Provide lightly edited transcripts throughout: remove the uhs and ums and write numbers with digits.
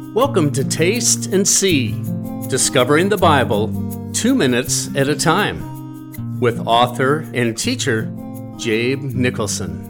Welcome to Taste and See, discovering the Bible 2 minutes at a time, with author and teacher Jabe Nicholson.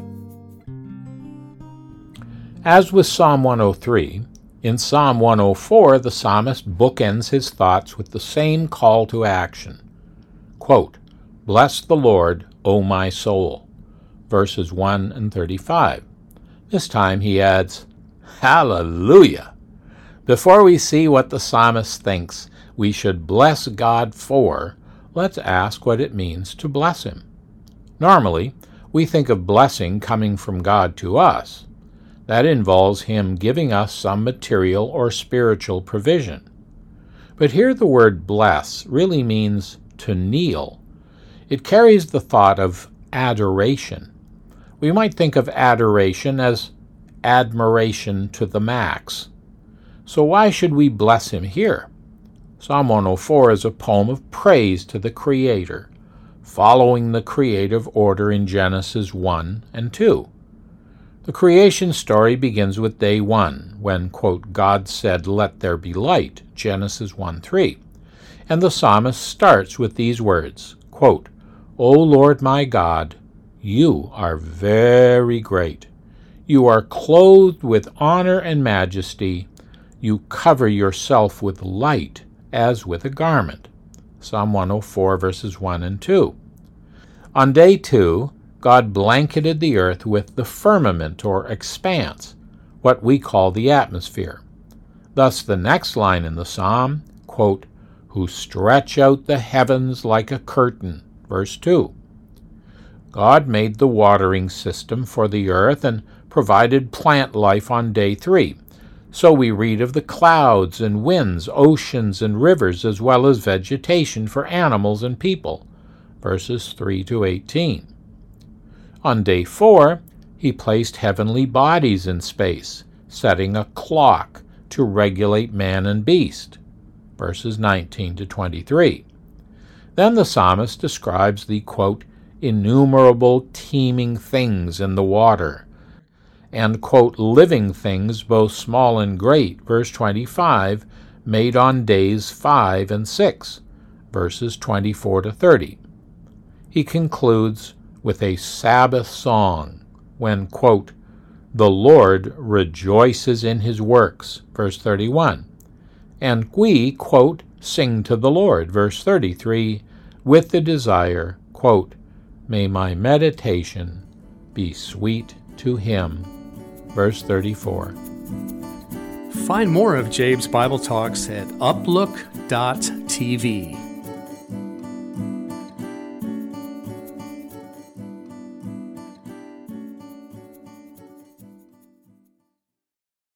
As with Psalm 103, in Psalm 104 the psalmist bookends his thoughts with the same call to action. Quote, "Bless the Lord, O my soul," verses 1 and 35. This time he adds, Hallelujah! Before we see what the psalmist thinks we should bless God for, let's ask what it means to bless Him. Normally, we think of blessing coming from God to us. That involves Him giving us some material or spiritual provision. But here the word bless really means to kneel. It carries the thought of adoration. We might think of adoration as admiration to the max. So why should we bless Him here? Psalm 104 is a poem of praise to the Creator, following the creative order in Genesis 1 and 2. The creation story begins with day 1, when, quote, God said, "Let there be light," Genesis 1:3. And the psalmist starts with these words, quote, "O Lord my God, you are very great. You are clothed with honor and majesty. You cover yourself with light as with a garment." Psalm 104, verses 1 and 2. On day 2, God blanketed the earth with the firmament or expanse, what we call the atmosphere. Thus the next line in the psalm, quote, "Who stretch out the heavens like a curtain," verse 2. God made the watering system for the earth and provided plant life on day 3. So we read of the clouds and winds, oceans and rivers, as well as vegetation for animals and people, verses 3 to 18. On day 4, He placed heavenly bodies in space, setting a clock to regulate man and beast, verses 19 to 23. Then the psalmist describes the, quote, "innumerable teeming things in the water," and, quote, "living things both small and great," verse 25, made on days 5 and 6, verses 24 to 30. He concludes with a Sabbath song when, quote, "The Lord rejoices in His works," verse 31. And we, quote, "sing to the Lord," verse 33, with the desire, quote, "May my meditation be sweet to Him," verse 34. Find more of Jabe's Bible Talks at uplook.tv.